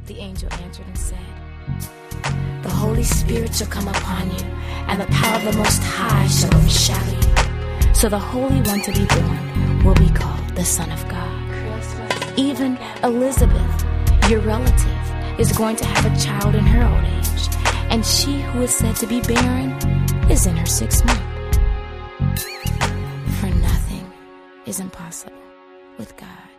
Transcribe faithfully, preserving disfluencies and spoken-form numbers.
The angel answered and said, "The Holy Spirit shall come upon you, and the power of the Most High shall overshadow you. So the Holy One to be born will be called the Son of God. Even Elizabeth, your relative, is going to have a child in her old age, and she who is said to be barren is in her sixth month. For nothing is impossible with God."